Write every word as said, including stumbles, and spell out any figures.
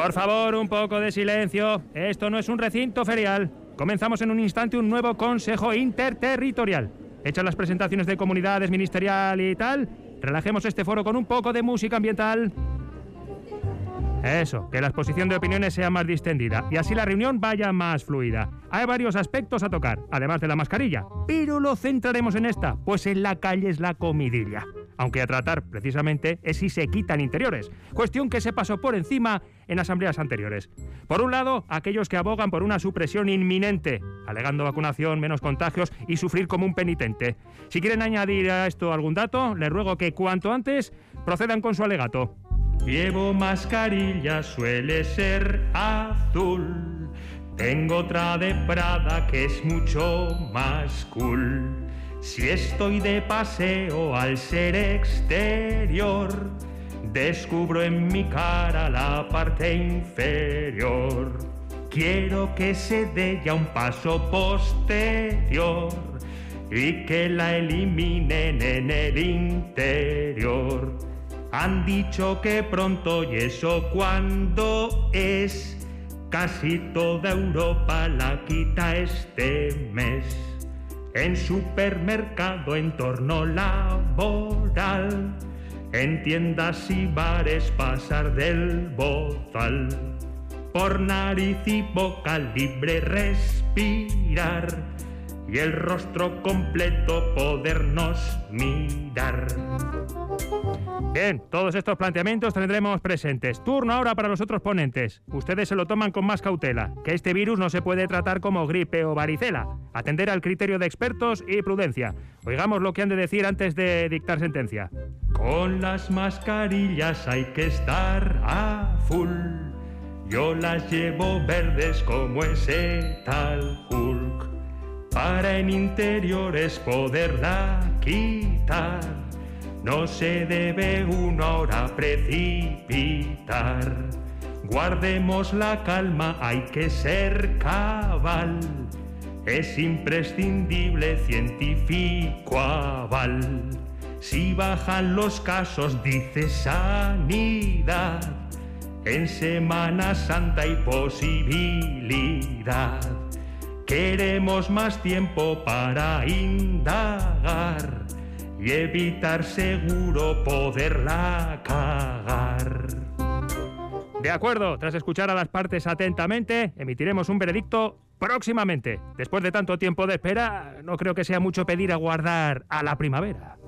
Por favor, un poco de silencio. Esto no es un recinto ferial. Comenzamos en un instante un nuevo Consejo Interterritorial. Hechas las presentaciones de comunidades, ministerial y tal, relajemos este foro con un poco de música ambiental. Eso, que la exposición de opiniones sea más distendida y así la reunión vaya más fluida. Hay varios aspectos a tocar, además de la mascarilla, pero lo centraremos en esta, pues en la calle es la comidilla. Aunque a tratar, precisamente, es si se quitan interiores, cuestión que se pasó por encima en asambleas anteriores. Por un lado, aquellos que abogan por una supresión inminente, alegando vacunación, menos contagios y sufrir como un penitente. Si quieren añadir a esto algún dato, les ruego que cuanto antes procedan con su alegato. Llevo mascarilla, suele ser azul. Tengo otra de Prada que es mucho más cool. Si estoy de paseo al ser exterior, descubro en mi cara la parte inferior. Quiero que se dé ya un paso posterior y que la eliminen en el interior. Han dicho que pronto y eso cuando es. Casi toda Europa la quita este mes. En supermercado, entorno laboral, en tiendas y bares pasar del bozal. Por nariz y boca libre respirar y el rostro completo podernos mirar. Bien, todos estos planteamientos tendremos presentes. Turno ahora para los otros ponentes. Ustedes se lo toman con más cautela, que este virus no se puede tratar como gripe o varicela. Atender al criterio de expertos y prudencia. Oigamos lo que han de decir antes de dictar sentencia. Con las mascarillas hay que estar a full. Yo las llevo verdes como ese tal Hulk. Para en interiores poderla quitar. No se debe uno ahora precipitar. Guardemos la calma, hay que ser cabal. Es imprescindible científico aval. Si bajan los casos, dice Sanidad, en Semana Santa hay posibilidad. Queremos más tiempo para indagar y evitar seguro poderla cagar. De acuerdo, tras escuchar a las partes atentamente, emitiremos un veredicto próximamente. Después de tanto tiempo de espera, no creo que sea mucho pedir aguardar a la primavera.